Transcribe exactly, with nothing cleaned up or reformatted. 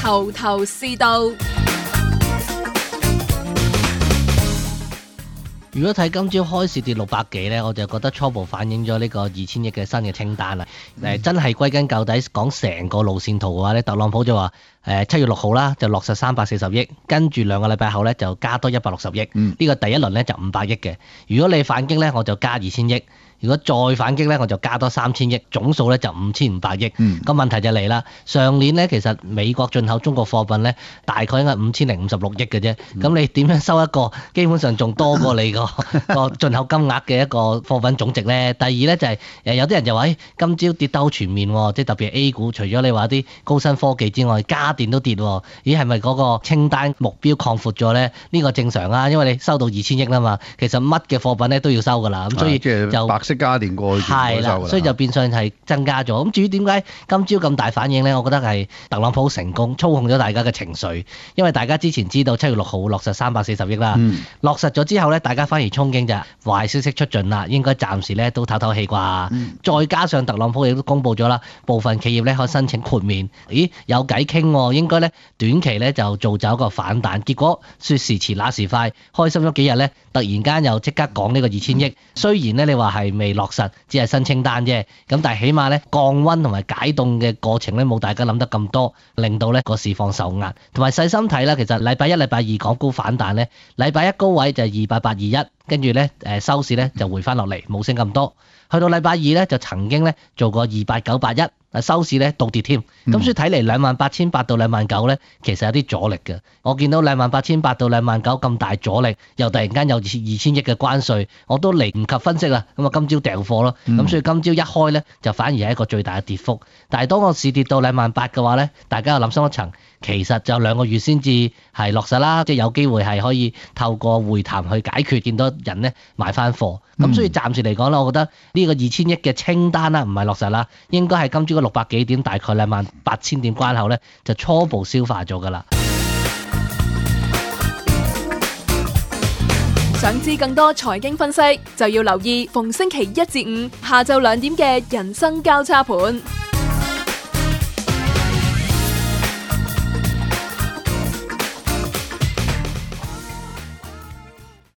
頭頭是道。 如果睇今朝開市跌六百幾呢，我就覺得初步反映咗呢個二千億嘅新嘅清單啦。誒、嗯，真係歸根究底講成個路線圖嘅話咧，特朗普就話誒七月六號啦就落實三百四十億，跟住兩個禮拜後咧就加多一百六十億。呢、嗯、個第一輪咧就五百億嘅。如果你反擊咧，我就加二千億。如果再反擊咧，我就加多三千億，總數咧就五千五百億。個、嗯、問題就嚟啦，上年咧其實美國進口中國貨品咧大概應該五千零五十六億嘅啫。咁、嗯、你點樣收一個基本上仲多過你個個進口金額嘅一個貨品總值咧？第二咧就係、是、誒有啲人就話誒今朝跌得好全面喎，即係特別係 A 股，除咗你話啲高新科技之外，家電都跌喎。咦係咪嗰個清單目標擴闊咗咧？呢、呢個正常啊，因為你收到二千億啦嘛，其實乜嘅貨品咧都要收㗎啦。咁所以就即家電過去係啦， 所以就變相係增加咗。咁至於點解今朝咁大反應咧？我覺得係特朗普成功操控咗大家嘅情緒，因為大家之前知道七月六號落實三百四十億啦，嗯、落實咗之後咧，大家反而憧憬就壞消息出盡啦，應該暫時咧都唞唞氣啩。嗯、再加上特朗普亦都公布咗啦，部分企業咧可以申請豁免，咦有偈傾喎，應該咧短期咧就造就一個反彈。結果說時遲那時快，開心咗幾日咧，突然間又即刻講呢個二千億。雖然咧你話係未落實，只係新清單啫，咁但係起碼咧降溫同埋解凍嘅過程咧冇大家諗得咁多，令到咧個市況受壓。同埋細心睇啦，其實禮拜一、禮拜二港股反彈咧，禮拜一高位就係二八八二一，跟住咧誒收市咧就回翻落嚟，冇升咁多。去到禮拜二咧就曾經咧做過二八九八一，啊收市咧倒跌添。咁、嗯、所以睇嚟兩萬八千八到兩萬九咧，其實有啲阻力嘅。我見到兩萬八千八到兩萬九咁大阻力，又突然間有二千億嘅關稅，我都嚟唔及分析啦。咁啊今朝掉貨咯。咁、嗯、所以今朝一開咧就反而係一個最大嘅跌幅。但係當個市跌到兩萬八嘅話咧，大家又諗深一層，其實就兩個月先至係落實啦，即係有機會係可以透過會談去解決，見到人咧買翻貨。咁、嗯、所以暫時嚟講咧，我覺得呢個二千億嘅清單啦，唔係落實啦，應該係今朝嗰六百幾點，大概兩萬八千點關口咧，就初步消化咗㗎啦。 想知更多財經分析，就要留意逢星期一至五下晝兩點嘅人生交叉盤。